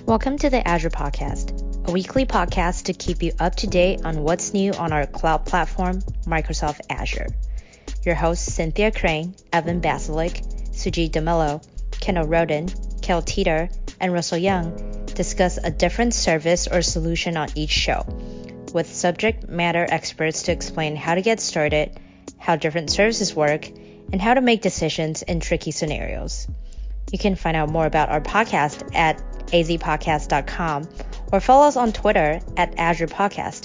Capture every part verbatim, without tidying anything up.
Welcome to the Azure Podcast, a weekly podcast to keep you up to date on what's new on our cloud platform, Microsoft Azure. Your hosts Cynthia Crane, Evan Basilik, Sujeet DeMello, Kendall Roden, Kel Teeter, and Russell Young discuss a different service or solution on each show, with subject matter experts to explain how to get started, how different services work, and how to make decisions in tricky scenarios. You can find out more about our podcast at a z podcast dot com or follow us on Twitter at Azure Podcast.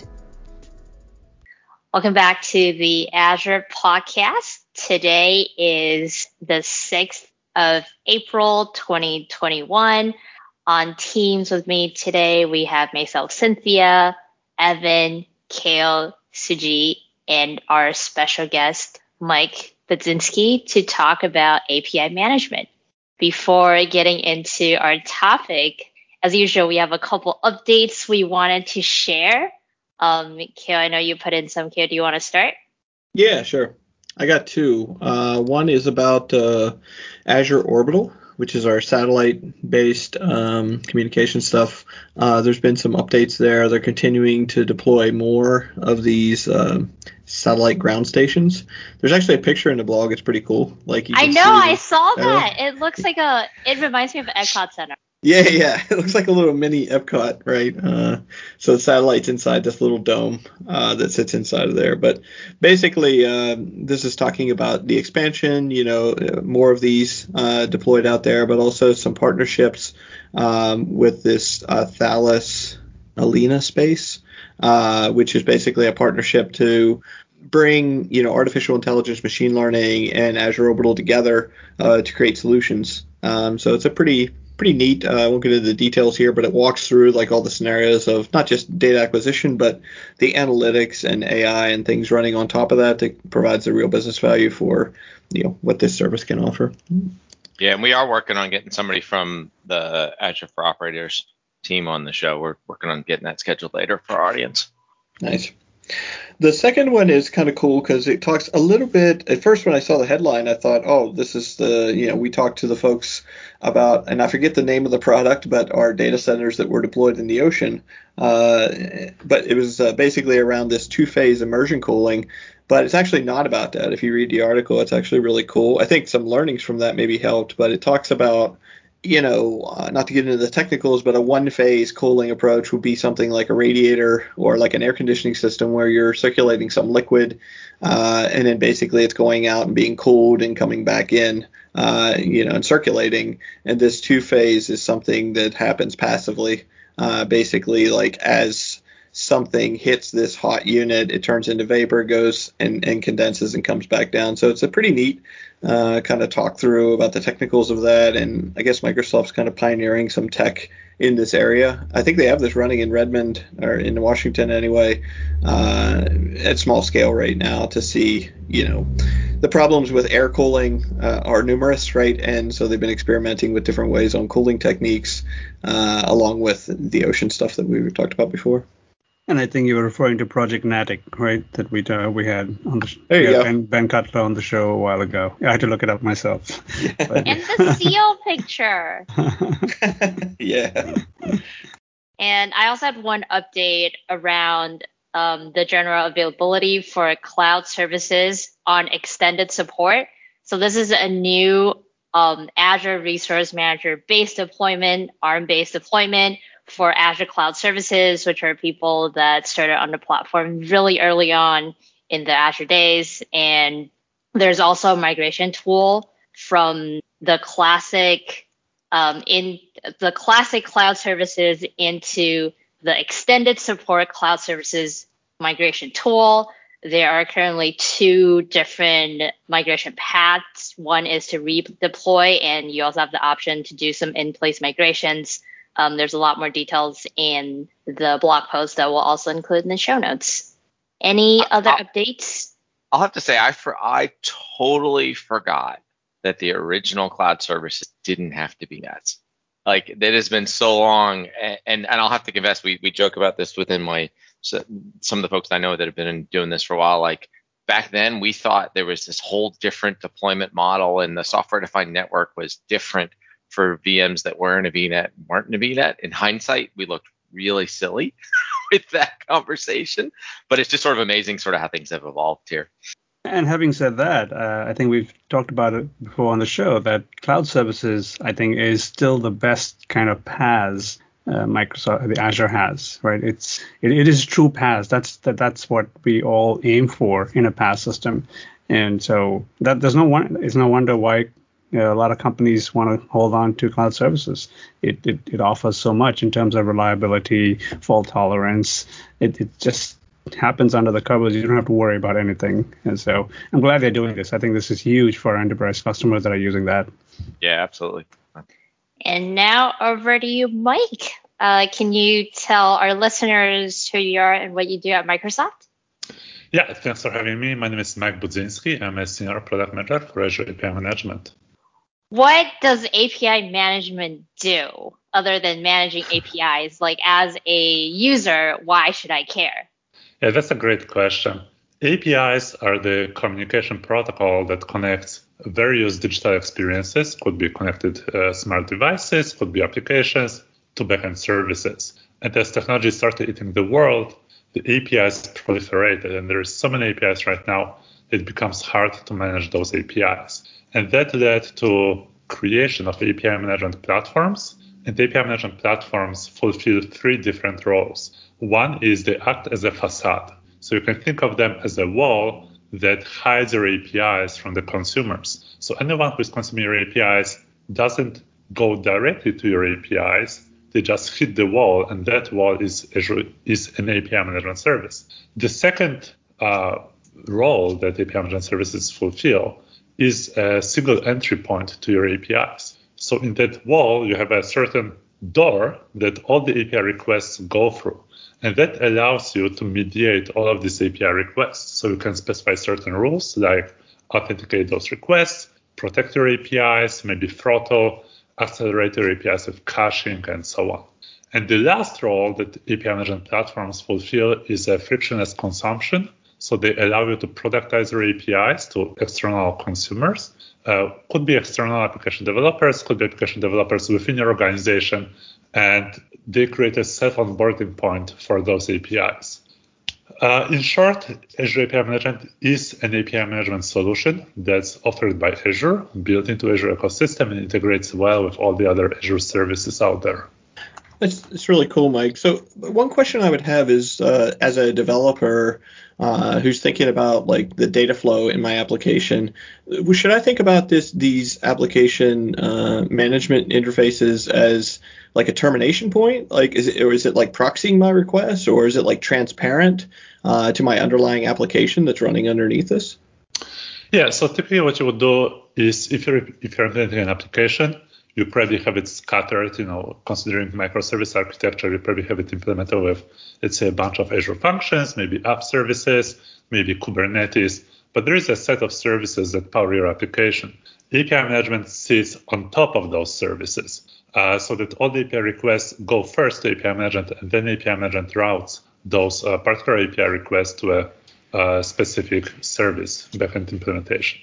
Welcome back to the Azure Podcast. Today is the sixth of April, twenty twenty-one. On Teams with me today, we have myself, Cynthia, Evan, Kale, Sujeet, and our special guest, Mike Budzinski, to talk about A P I management. Before getting into our topic, as usual, we have a couple updates we wanted to share. Um, Kale, I know you put in some. Kale, do you want to start? Yeah, sure. I got two. Uh, one is about uh, Azure Orbital, which is our satellite-based um, communication stuff. Uh, there's been some updates there. They're continuing to deploy more of these uh, satellite ground stations. There's actually a picture in the blog. It's pretty cool. Like you I can know, see I the, saw uh, that. It looks like a. It reminds me of Epcot Center. Yeah, yeah. It looks like a little mini Epcot, right? Uh, so the satellite's inside this little dome uh, that sits inside of there. But basically, uh, this is talking about the expansion, you know, uh, more of these uh, deployed out there, but also some partnerships um, with this uh, Thales Alenia space, uh, which is basically a partnership to bring, you know, artificial intelligence, machine learning, and Azure Orbital together uh, to create solutions. Um, so it's a pretty pretty neat. Uh, I won't get into the details here, but it walks through like all the scenarios of not just data acquisition, but the analytics and A I and things running on top of that that provides a real business value for, you know, what this service can offer. Yeah, and we are working on getting somebody from the Azure for Operators team on the show. We're working on getting that scheduled later for our audience. Nice. The second one is kind of cool because it talks a little bit. At first, when I saw the headline, I thought, oh, this is the, you know, we talked to the folks about, and I forget the name of the product, but our data centers that were deployed in the ocean. Uh, but it was uh, basically around this two-phase immersion cooling. But it's actually not about that. If you read the article, it's actually really cool. I think some learnings from that maybe helped, but it talks about, you know, uh, not to get into the technicals, but a one-phase cooling approach would be something like a radiator or like an air conditioning system where you're circulating some liquid, uh, and then basically it's going out and being cooled and coming back in, uh, you know, and circulating. And this two-phase is something that happens passively, uh, basically like as something hits this hot unit, it turns into vapor, goes and, and condenses and comes back down. So it's a pretty neat uh, kind of talk through about the technicals of that. And I guess Microsoft's kind of pioneering some tech in this area. I think they have this running in Redmond or in Washington anyway, uh, at small scale right now to see, you know, the problems with air cooling uh, are numerous, right? And so they've been experimenting with different ways on cooling techniques, uh, along with the ocean stuff that we talked about before. And I think you were referring to Project Natick, right? That we uh, we had on the sh- there you we had go. Ben, Ben Cutler on the show a while ago. I had to look it up myself. Yeah. But, And the seal picture. Yeah. And I also had one update around um, the general availability for cloud services on extended support. So this is a new um, Azure Resource Manager based deployment, ARM based deployment for Azure Cloud Services, which are people that started on the platform really early on in the Azure days. And there's also a migration tool from the classic um, in the classic cloud services into the extended support cloud services migration tool. There are currently two different migration paths. One is to redeploy, and you also have the option to do some in-place migrations. Um, there's a lot more details in the blog post that we'll also include in the show notes. Any other I'll, updates? I'll have to say I for I totally forgot that the original cloud services didn't have to be nuts. Like that has been so long, and and, and I'll have to confess, we we joke about this within my so, some of the folks I know that have been doing this for a while. Like back then, we thought there was this whole different deployment model, and the software-defined network was different for V Ms that weren't a V NET, weren't a V NET. In hindsight, we looked really silly with that conversation, but it's just sort of amazing sort of how things have evolved here. And having said that, uh, I think we've talked about it before on the show that cloud services, I think, is still the best kind of PaaS uh, Microsoft, the Azure has, right? It's it, it is true PaaS. That's that that's what we all aim for in a PaaS system, and so that there's no one. It's no wonder why you know, a lot of companies want to hold on to cloud services. It, it it offers so much in terms of reliability, fault tolerance. It it just happens under the covers. You don't have to worry about anything. And so I'm glad they're doing this. I think this is huge for enterprise customers that are using that. Yeah, absolutely. And now over to you, Mike. Uh, can you tell our listeners who you are and what you do at Microsoft? Yeah, thanks for having me. My name is Mike Budzinski. I'm a senior product manager for Azure A P I Management. What does A P I management do other than managing A P Is? Like, as a user, why should I care? Yeah, that's a great question. A P Is are the communication protocol that connects various digital experiences, could be connected uh, smart devices, could be applications, to backend services. And as technology started eating the world, the A P Is proliferated, and there's so many A P Is right now, it becomes hard to manage those A P Is. And that led to creation of A P I management platforms. And A P I management platforms fulfill three different roles. One is they act as a facade. So you can think of them as a wall that hides your A P Is from the consumers. So anyone who's consuming your A P Is doesn't go directly to your A P Is. They just hit the wall, and that wall is, is an A P I management service. The second uh, role that A P I management services fulfill is a single entry point to your A P Is. So in that wall, you have a certain door that all the A P I requests go through. And that allows you to mediate all of these A P I requests. So you can specify certain rules like authenticate those requests, protect your A P Is, maybe throttle, accelerate your A P Is with caching, and so on. And the last role that A P I management platforms fulfill is a frictionless consumption. So they allow you to productize your A P Is to external consumers. Uh, could be external application developers, could be application developers within your organization, and they create a self-onboarding point for those A P Is. Uh, in short, Azure A P I Management is an A P I management solution that's offered by Azure, built into Azure ecosystem, and integrates well with all the other Azure services out there. That's, that's really cool, Mike. So one question I would have is, uh, as a developer uh, who's thinking about like the data flow in my application, should I think about this these application uh, management interfaces as like a termination point? Like, is it or is it like proxying my requests, or is it like transparent uh, to my underlying application that's running underneath this? Yeah. So typically, what you would do is if you're if you're implementing an application, you probably have it scattered, you know, considering microservice architecture, you probably have it implemented with, let's say, a bunch of Azure functions, maybe app services, maybe Kubernetes, but there is a set of services that power your application. A P I management sits on top of those services, uh, so that all the A P I requests go first to A P I management, and then A P I management routes those uh, particular A P I requests to a, a specific service backend implementation.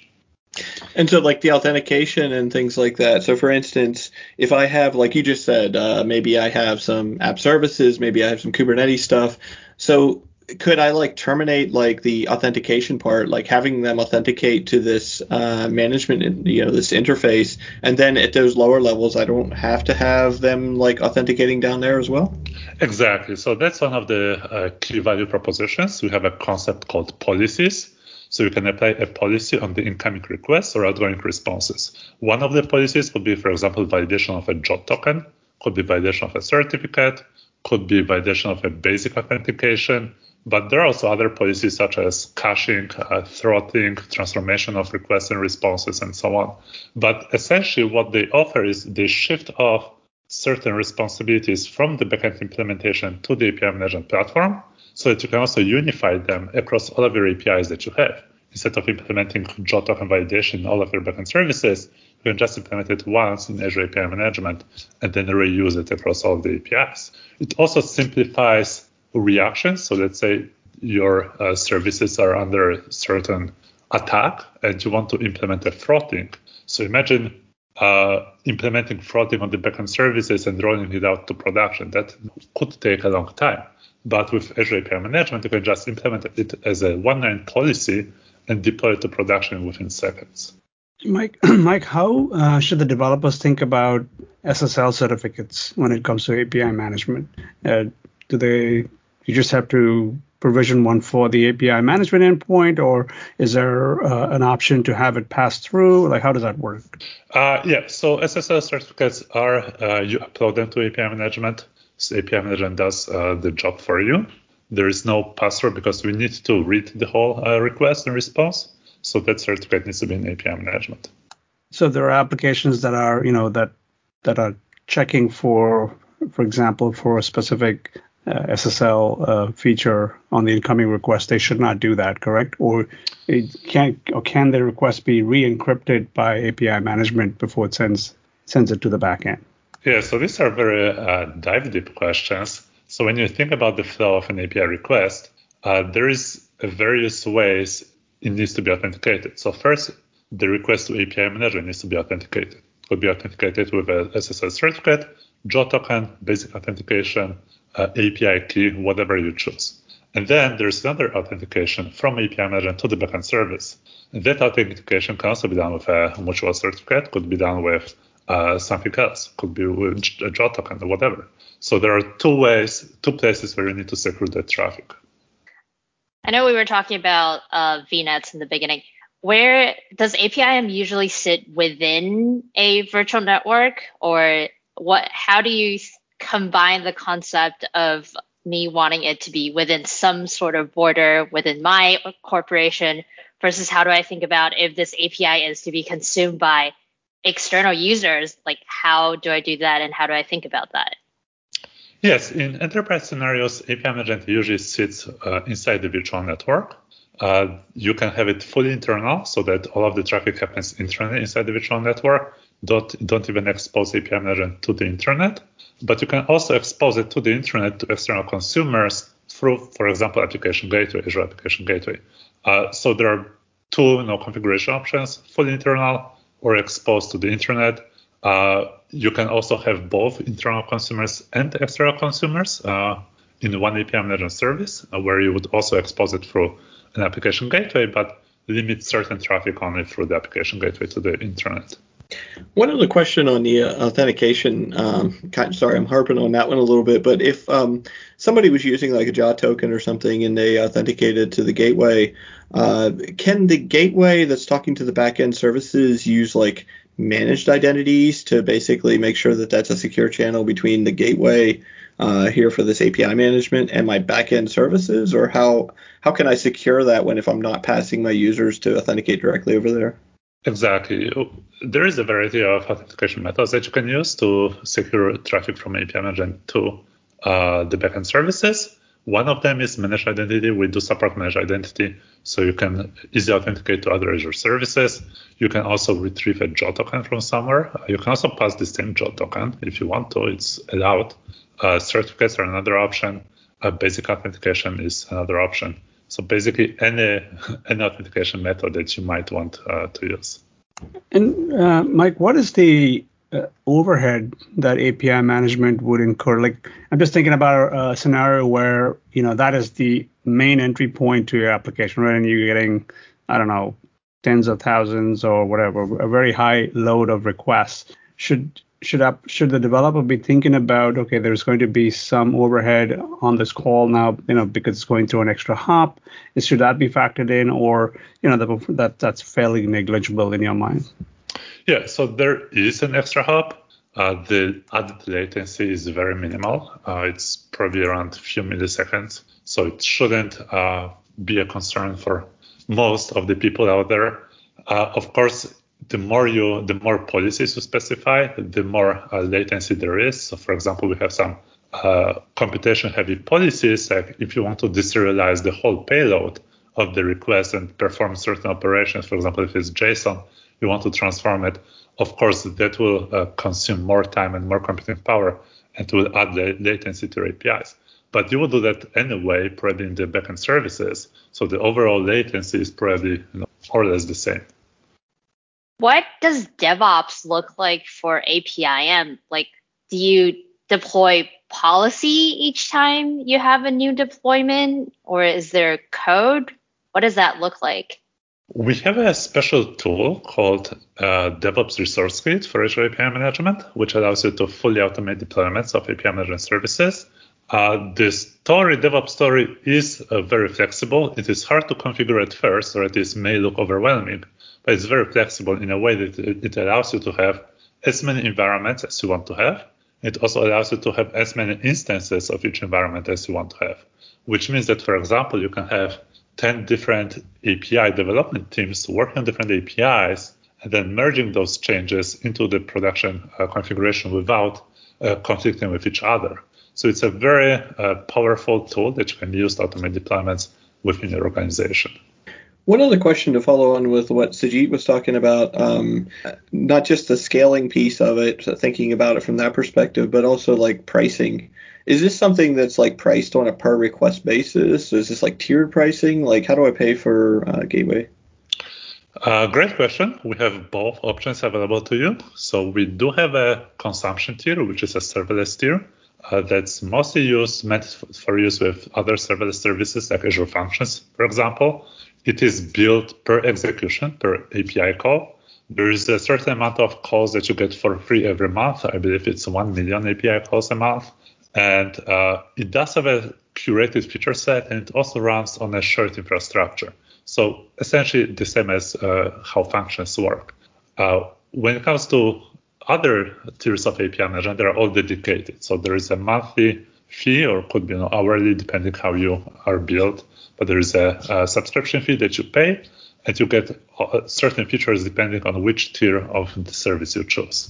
And so like the authentication and things like that. So for instance, if I have, like you just said, uh, maybe I have some app services, maybe I have some Kubernetes stuff. So could I like terminate like the authentication part, like having them authenticate to this uh, management, you know, this interface, and then at those lower levels, I don't have to have them like authenticating down there as well? Exactly. So that's one of the uh, key value propositions. We have a concept called policies. So you can apply a policy on the incoming requests or outgoing responses. One of the policies would be, for example, validation of a J O T token, could be validation of a certificate, could be validation of a basic authentication. But there are also other policies such as caching, uh, throttling, transformation of requests and responses, and so on. But essentially what they offer is they shift off certain responsibilities from the backend implementation to the A P I management platform, so that you can also unify them across all of your A P Is that you have. Instead of implementing J O T token validation in all of your backend services, you can just implement it once in Azure A P I Management and then reuse it across all of the A P Is. It also simplifies reactions. So let's say your uh, services are under a certain attack and you want to implement a throttling. So imagine uh, implementing throttling on the backend services and rolling it out to production. That could take a long time. But with Azure A P I Management, you can just implement it as a one-line policy and deploy it to production within seconds. Mike, Mike, how uh, should the developers think about S S L certificates when it comes to A P I management? Uh, do they you just have to provision one for the A P I management endpoint, or is there uh, an option to have it pass through? Like, how does that work? Uh, yeah, so S S L certificates are, uh, you upload them to A P I management. So A P I management does uh, the job for you. There is no pass-through because we need to read the whole uh, request and response. So that certificate needs to be in A P I management. So there are applications that are, you know, that that are checking for, for example, for a specific uh, S S L uh, feature on the incoming request. They should not do that, correct? Or it can or can the request be re-encrypted by A P I management before it sends sends it to the backend? Yeah, so these are very uh, dive deep questions. So when you think about the flow of an A P I request, uh, there is various ways it needs to be authenticated. So first, the request to A P I manager needs to be authenticated. It could be authenticated with a S S L certificate, J O token, basic authentication, uh, A P I key, whatever you choose. And then there's another authentication from A P I manager to the backend service. And that authentication can also be done with a mutual certificate, could be done with uh, something else, could be with a J O token or whatever. So there are two ways, two places where you need to secure that traffic. I know we were talking about uh, V NETs in the beginning. Where does A P I M usually sit within a virtual network, or what? How do you combine the concept of me wanting it to be within some sort of border within my corporation versus how do I think about if this A P I is to be consumed by external users? Like, how do I do that, and how do I think about that? Yes, in enterprise scenarios, A P I management usually sits uh, inside the virtual network. Uh, you can have it fully internal so that all of the traffic happens internally inside the virtual network. Don't, don't even expose A P I management to the internet. But you can also expose it to the internet to external consumers through, for example, Application Gateway, Azure Application Gateway. Uh, so there are two you know, configuration options, fully internal or exposed to the internet. Uh, you can also have both internal consumers and external consumers uh, in one A P I management service, uh, where you would also expose it through an application gateway, but limit certain traffic only through the application gateway to the internet. One other question on the uh, authentication. Um, kind of, sorry, I'm harping on that one a little bit, but if um, somebody was using like a J O T token or something and they authenticated to the gateway, uh, can the gateway that's talking to the backend services use like managed identities to basically make sure that that's a secure channel between the gateway uh, here for this A P I management and my backend services? Or how how can I secure that when if I'm not passing my users to authenticate directly over there? Exactly. There is a variety of authentication methods that you can use to secure traffic from A P I management to uh, the backend services. One of them is managed identity. We do support managed identity, so you can easily authenticate to other Azure services. You can also retrieve a J O token from somewhere. You can also pass the same J O token if you want to. It's allowed. Uh, certificates are another option. Uh, basic authentication is another option. So basically, any any authentication method that you might want uh, to use. And uh, Mike, what is the uh, overhead that A P I management would incur? Like, I'm just thinking about a scenario where you know that is the main entry point to your application, right? And you're getting, I don't know, tens of thousands or whatever, a very high load of requests. Should should up should the developer be thinking about, okay, there's going to be some overhead on this call now, you know, because it's going through an extra hop? Is, should that be factored in, or you know, the, that that's fairly negligible in your mind? Yeah, so there is an extra hop. Uh, the added latency is very minimal. Uh, it's probably around a few milliseconds, so it shouldn't uh, be a concern for most of the people out there. Uh, of course, the more you, the more policies you specify, the more uh, latency there is. So, for example, we have some uh, computation-heavy policies. Like if you want to deserialize the whole payload of the request and perform certain operations, for example, if it's JSON, you want to transform it. Of course, that will uh, consume more time and more computing power, and will add la- latency to your A P Is. But you will do that anyway, probably in the backend services. So the overall latency is probably you know, more or less the same. what does DevOps look like for A P I M? Like, do you deploy policy each time you have a new deployment, or is there code? What does that look like? We have a special tool called uh, DevOps Resource Kit for Azure A P I Management, which allows you to fully automate deployments of A P I management services. Uh, the story, DevOps story, is uh, very flexible. It is hard to configure at first, or at least may look overwhelming, but it's very flexible in a way that it, it allows you to have as many environments as you want to have. It also allows you to have as many instances of each environment as you want to have, which means that, for example, you can have ten different A P I development teams working on different A P Is and then merging those changes into the production uh, configuration without uh, conflicting with each other. So it's a very uh, powerful tool that you can use to automate deployments within your organization. One other question to follow on with what Sajid was talking about, um, not just the scaling piece of it, so thinking about it from that perspective, but also like pricing. Is this something that's like priced on a per request basis? Is this like tiered pricing? Like, how do I pay for uh, Gateway? Uh, great question. We have both options available to you. So we do have a consumption tier, which is a serverless tier. Uh, that's mostly used, meant for use with other serverless services like Azure Functions, for example. It is billed per execution, per A P I call. There is a certain amount of calls that you get for free every month. I believe it's one million A P I calls a month. And uh, it does have a curated feature set, and it also runs on a shared infrastructure. So essentially the same as uh, how functions work. Uh, when it comes to other tiers of A P I management, they're all dedicated. So there is a monthly fee, or could be you know, hourly, depending how you are billed. But there is a, a subscription fee that you pay, and you get certain features depending on which tier of the service you choose.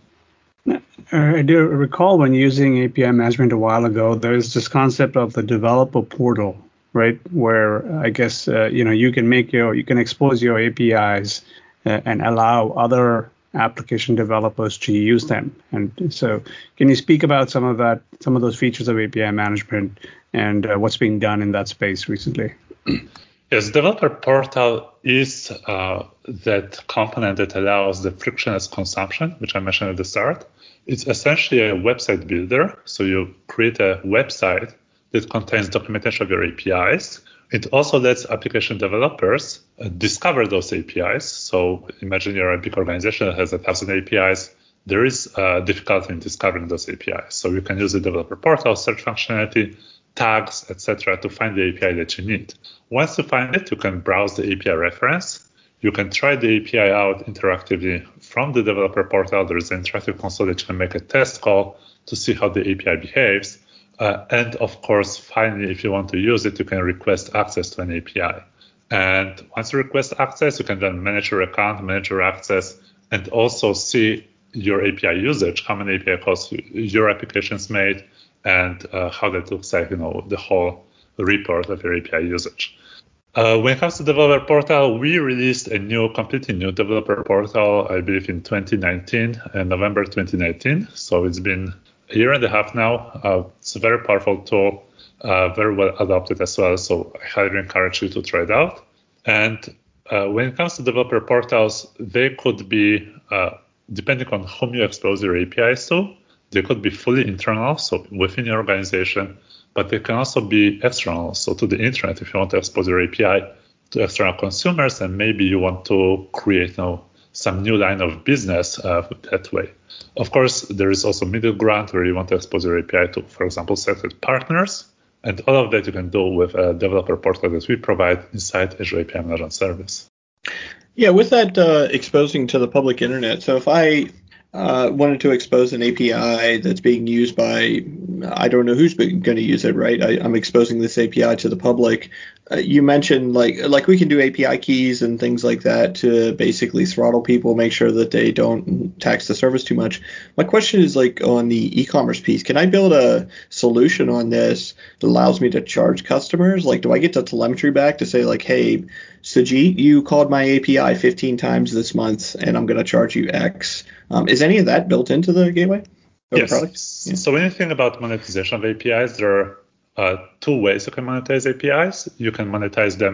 Uh, I do recall when using A P I management a while ago, there's this concept of the developer portal, right? Where I guess uh, you know you can make your you can expose your A P Is uh, and allow other application developers to use them. And so, can you speak about some of that, some of those features of A P I management, and uh, what's being done in that space recently? Yes, developer portal is uh, that component that allows the frictionless consumption, which I mentioned at the start. It's essentially a website builder. So you create a website that contains documentation of your A P Is. It also lets application developers uh, discover those A P Is. So imagine you're a big organization that has a thousand A P Is. There is uh, difficulty in discovering those A P Is. So you can use the developer portal, search functionality, tags, et cetera, to find the A P I that you need. Once you find it, you can browse the A P I reference. You can try the A P I out interactively from the developer portal. There is an interactive console that you can make a test call to see how the A P I behaves. Uh, and of course, finally, if you want to use it, you can request access to an A P I. And once you request access, you can then manage your account, manage your access, and also see your A P I usage, how many A P I calls your application's made, and uh, how that looks like, you know, the whole report of your A P I usage. Uh, when it comes to developer portal, we released a new, completely new developer portal, I believe in twenty nineteen, uh, November twenty nineteen. So it's been a year and a half now. Uh, it's a very powerful tool, uh, very well adopted as well. So I highly encourage you to try it out. And uh, when it comes to developer portals, they could be, uh, depending on whom you expose your A P Is to, they could be fully internal, so within your organization, but they can also be external, so to the internet, if you want to expose your A P I to external consumers, and maybe you want to create you know, some new line of business uh, that way. Of course, there is also middle ground where you want to expose your A P I to, for example, selected partners, and all of that you can do with a developer portal that we provide inside Azure A P I Management Service. Yeah, with that uh, exposing to the public internet, so if I Uh, wanted to expose an A P I that's being used by, I don't know who's going to use it, right? I, I'm exposing this A P I to the public. Uh, you mentioned like like we can do A P I keys and things like that to basically throttle people, make sure that they don't tax the service too much. My question is like on the e-commerce piece, can I build a solution on this that allows me to charge customers? Like, do I get the telemetry back to say like, hey, Sajid, you called my A P I fifteen times this month and I'm going to charge you X? Um, is any of that built into the gateway? Yes. Yeah. So when you think about monetization of A P Is, there are uh, two ways you can monetize A P Is. You can monetize them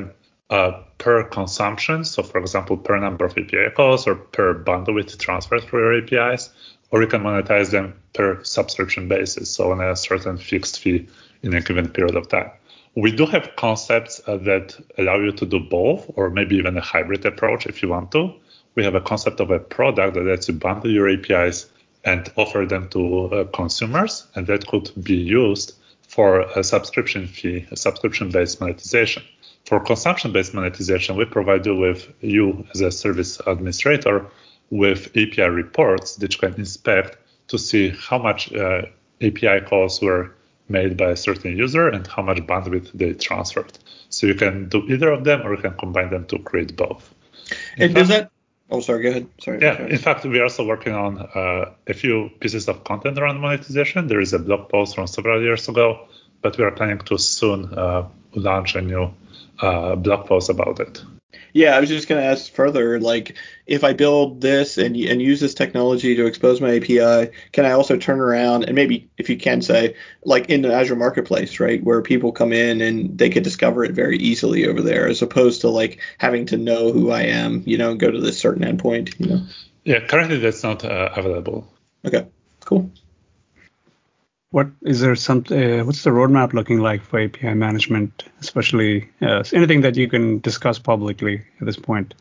uh, per consumption. So, for example, per number of A P I calls or per bandwidth transferred through your A P Is, or you can monetize them per subscription basis, so on a certain fixed fee in a given period of time. We do have concepts uh, that allow you to do both, or maybe even a hybrid approach if you want to. We have a concept of a product that lets you bundle your A P Is and offer them to uh, consumers, and that could be used for a subscription fee, a subscription-based monetization. For consumption-based monetization, we provide you with, you as a service administrator, with A P I reports that you can inspect to see how much uh, A P I calls were made by a certain user and how much bandwidth they transferred. So you can do either of them, or you can combine them to create both. In and fact, does that? Oh, sorry. Go ahead. Sorry. Yeah. In fact, we are also working on uh, a few pieces of content around monetization. There is a blog post from several years ago, but we are planning to soon uh, launch a new uh, blog post about it. Yeah, I was just going to ask further, like, if I build this and and use this technology to expose my A P I, can I also turn around and maybe, if you can say, like in the Azure Marketplace, right, where people come in and they could discover it very easily over there, as opposed to like having to know who I am, you know, and go to this certain endpoint, you know? Yeah, currently that's not uh, available. Okay, cool. What is there some? Uh, what's the roadmap looking like for A P I management, especially uh, anything that you can discuss publicly at this point?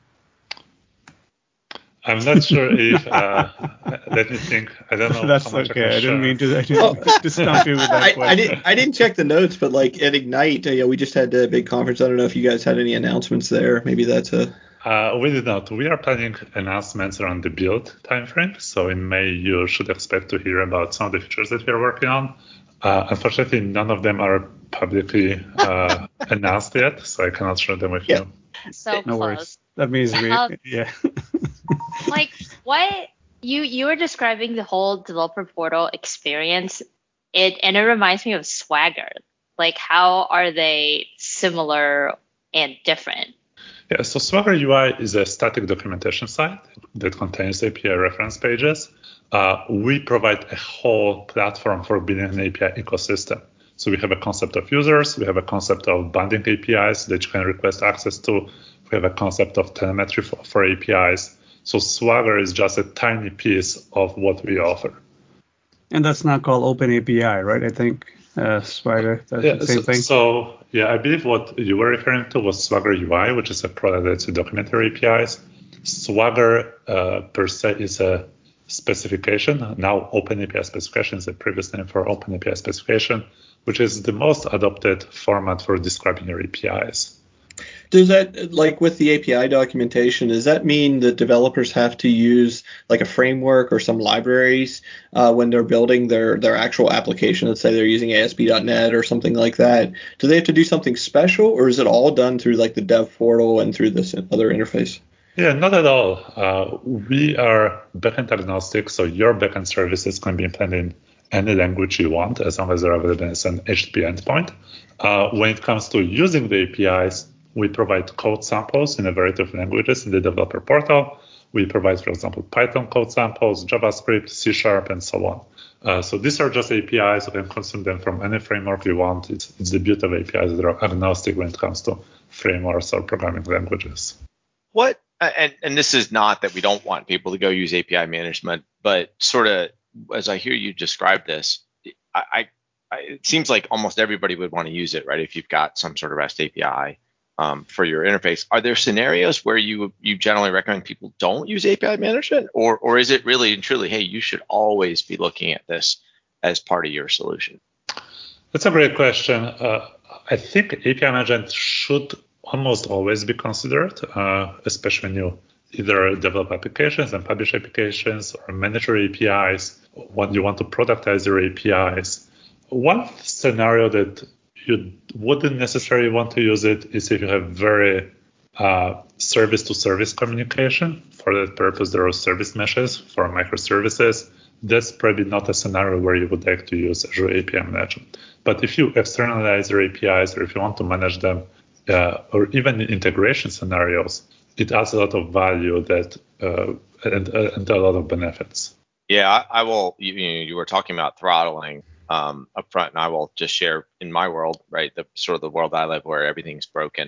I'm not sure if. Uh, let me think. I don't know. That's how much okay. I, I didn't mean to. I didn't Well, mean to stump you with that I, question. I didn't I didn't check the notes, but like at Ignite, you know, we just had a big conference. I don't know if you guys had any announcements there. Maybe that's a. Uh, we did not. We are planning announcements around the build timeframe. So in May, you should expect to hear about some of the features that we are working on. Uh, unfortunately, none of them are publicly uh, announced yet, so I cannot share them with Yeah. you. So No close. worries. That means we. Um, Yeah. like what you you were describing the whole developer portal experience, it and it reminds me of Swagger. Like, how are they similar and different? Yeah, so Swagger U I is a static documentation site that contains A P I reference pages. Uh, we provide a whole platform for building an A P I ecosystem. So we have a concept of users, we have a concept of binding A P Is that you can request access to, we have a concept of telemetry for, for A P Is. So Swagger is just a tiny piece of what we offer. And that's not called OpenAPI, right? I think uh, Swagger, that's yeah, the same so, thing. So yeah, I believe what you were referring to was Swagger U I, which is a product that's a documentary A P Is. Swagger uh, per se is a specification. Now OpenAPI specification is a previous name for OpenAPI specification, which is the most adopted format for describing your A P Is. Does that, like with the A P I documentation, does that mean that developers have to use like a framework or some libraries uh, when they're building their, their actual application? Let's say they're using A S P dot net or something like that. Do they have to do something special, or is it all done through like the dev portal and through this other interface? Yeah, not at all. Uh, we are backend agnostic, so your backend services can be implemented in any language you want, as long as they're available as an H T T P endpoint. Uh, when it comes to using the A P Is, we provide code samples in a variety of languages in the developer portal. We provide, for example, Python code samples, JavaScript, C Sharp, and so on. Uh, so these are just A P Is. You can consume them from any framework you want. It's, it's the beauty of A P Is that are agnostic when it comes to frameworks or programming languages. What, and, and this is not that we don't want people to go use A P I management, but sort of as I hear you describe this, I, I, I it seems like almost everybody would want to use it, right? If you've got some sort of REST A P I. Um, for your interface, are there scenarios where you you generally recommend people don't use A P I management, or or is it really and truly, hey, you should always be looking at this as part of your solution? That's a great question. Uh, I think A P I management should almost always be considered, uh, especially when you either develop applications and publish applications or manage your A P Is, when you want to productize your A P Is. One scenario that you wouldn't necessarily want to use it is if you have very uh, service-to-service communication. For that purpose, there are service meshes for microservices. That's probably not a scenario where you would like to use Azure A P I management. But if you externalize your A P Is, or if you want to manage them, uh, or even in integration scenarios, it adds a lot of value that uh, and, uh, and a lot of benefits. Yeah, I, I will. You, you were talking about throttling um, up front, and I will just share in my world, right, the sort of the world I live where everything's broken.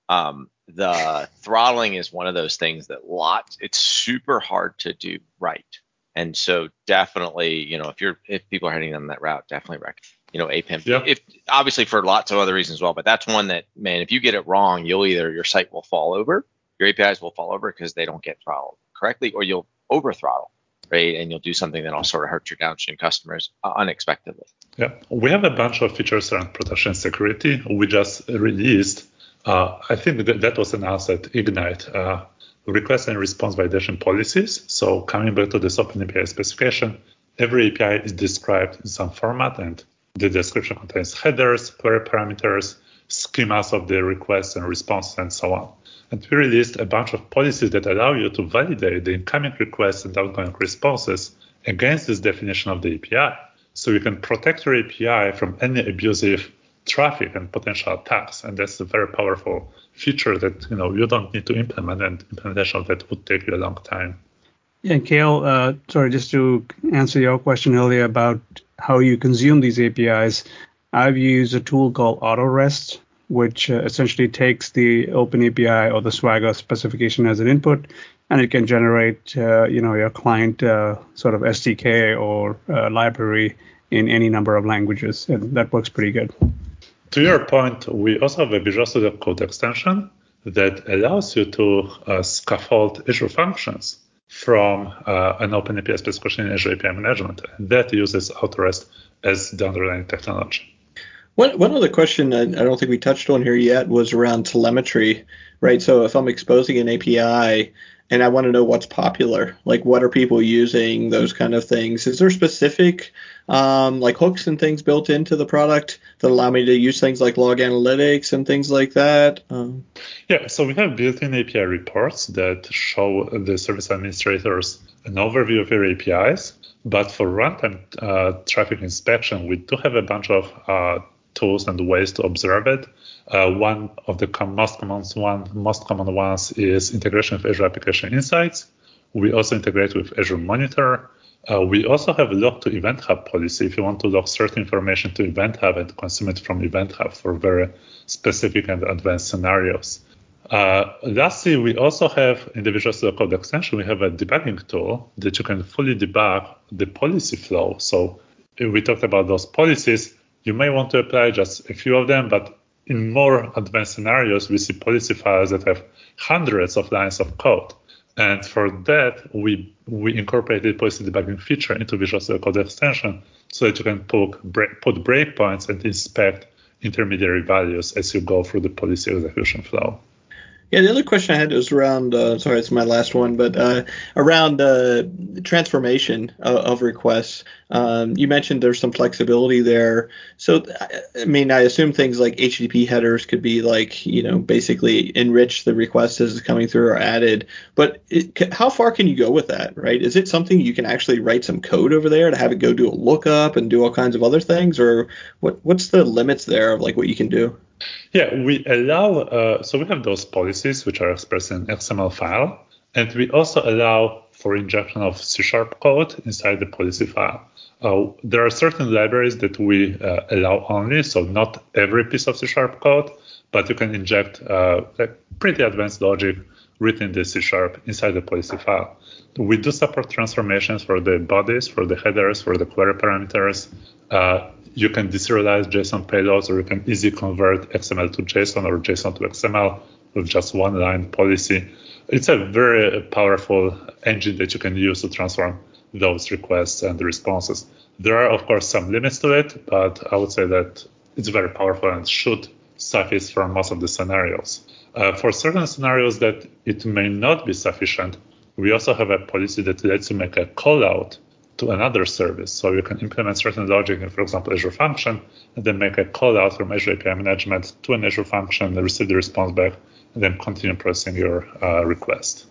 Um, the throttling is one of those things that lots, it's super hard to do right. And so definitely, you know, if you're, if people are heading on that route, definitely recommend, you know, A P I M. Yep. If obviously for lots of other reasons as well, but that's one that, man, if you get it wrong, you'll either, your site will fall over, your A P Is will fall over because they don't get throttled correctly, or you'll over throttle, right? And you'll do something that'll sort of hurt your downstream customers uh, unexpectedly. Yeah, we have a bunch of features around production security. We just released, uh, I think that, that was announced at Ignite, uh, request and response validation policies. So coming back to this Open A P I specification, every A P I is described in some format, and the description contains headers, query parameters, schemas of the requests and responses, and so on. And we released a bunch of policies that allow you to validate the incoming requests and outgoing responses against this definition of the A P I. So you can protect your A P I from any abusive traffic and potential attacks. And that's a very powerful feature that, you know, you don't need to implement, and implementation of that would take you a long time. Yeah, Kale, uh, sorry, just to answer your question earlier about how you consume these A P Is, I've used a tool called AutoRest, which uh, essentially takes the Open A P I or the Swagger specification as an input, and it can generate, uh, you know, your client uh, sort of S D K or uh, library in any number of languages, and that works pretty good. To your point, we also have a Visual Studio Code extension that allows you to uh, scaffold Azure functions from uh, an Open A P I specification in Azure A P I management. That uses AutoRest as the underlying technology. One, one other question I, I don't think we touched on here yet was around telemetry, right? So if I'm exposing an A P I and I want to know what's popular, like what are people using, those kind of things, is there specific um, like hooks and things built into the product that allow me to use things like log analytics and things like that? Um, yeah, so we have built-in A P I reports that show the service administrators an overview of your A P Is. But for runtime uh, traffic inspection, we do have a bunch of uh, tools and ways to observe it. Uh, one of the com- most common one, most common ones is integration with Azure Application Insights. We also integrate with Azure Monitor. Uh, we also have a log to Event Hub policy if you want to log certain information to Event Hub and consume it from Event Hub for very specific and advanced scenarios. Uh, lastly, we also have in the Visual Studio Code extension, we have a debugging tool that you can fully debug the policy flow. So if we talked about those policies, you may want to apply just a few of them, but in more advanced scenarios, we see policy files that have hundreds of lines of code. And for that, we we incorporated policy debugging feature into Visual Studio Code extension so that you can put, break, put breakpoints and inspect intermediary values as you go through the policy execution flow. Yeah, the other question I had was around, uh, sorry, it's my last one, but uh, around uh, transformation of, of requests. Um, you mentioned there's some flexibility there. So, I mean, I assume things like H T T P headers could be like, you know, basically enrich the request as it's coming through or added. But it, how far can you go with that, right? Is it something you can actually write some code over there to have it go do a lookup and do all kinds of other things? Or what? what's the limits there of like what you can do? Yeah, we allow, uh, so we have those policies which are expressed in X M L file, and we also allow for injection of C sharp code inside the policy file. Uh, there are certain libraries that we uh, allow only, so not every piece of C sharp code, but you can inject uh, like pretty advanced logic written in the C sharp inside the policy file. We do support transformations for the bodies, for the headers, for the query parameters. Uh, You can deserialize JSON payloads, or you can easily convert X M L to JSON or JSON to X M L with just one line policy. It's a very powerful engine that you can use to transform those requests and responses. There are, of course, some limits to it, but I would say that it's very powerful and should suffice for most of the scenarios. Uh, for certain scenarios that it may not be sufficient, we also have a policy that lets you make a call out to another service. So you can implement certain logic in, for example, Azure Function, and then make a call out from Azure A P I Management to an Azure Function, receive the response back, and then continue processing your uh, request.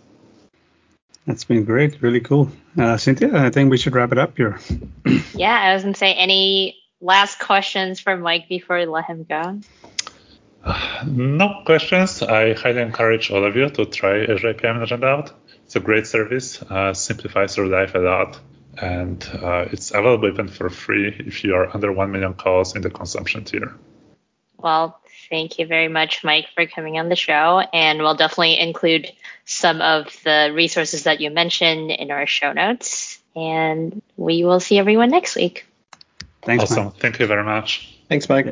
That's been great. Really cool. Uh, Cynthia, I think we should wrap it up here. Yeah, I was going to say, any last questions for Mike before we let him go? Uh, no questions. I highly encourage all of you to try Azure A P I Management out. It's a great service, uh, simplifies your life a lot. And uh, it's available even for free if you are under one million calls in the consumption tier. Well, thank you very much, Mike, for coming on the show. And we'll definitely include some of the resources that you mentioned in our show notes. And we will see everyone next week. Thanks, Awesome. Mike. Thank you very much. Thanks, Mike.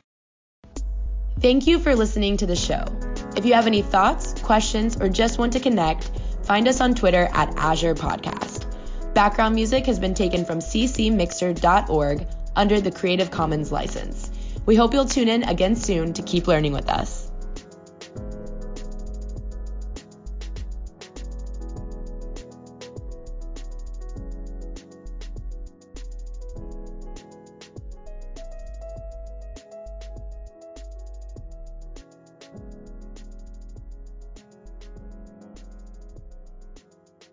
Thank you for listening to the show. If you have any thoughts, questions, or just want to connect, find us on Twitter at Azure Podcast. Background music has been taken from c c mixer dot org under the Creative Commons license. We hope you'll tune in again soon to keep learning with us.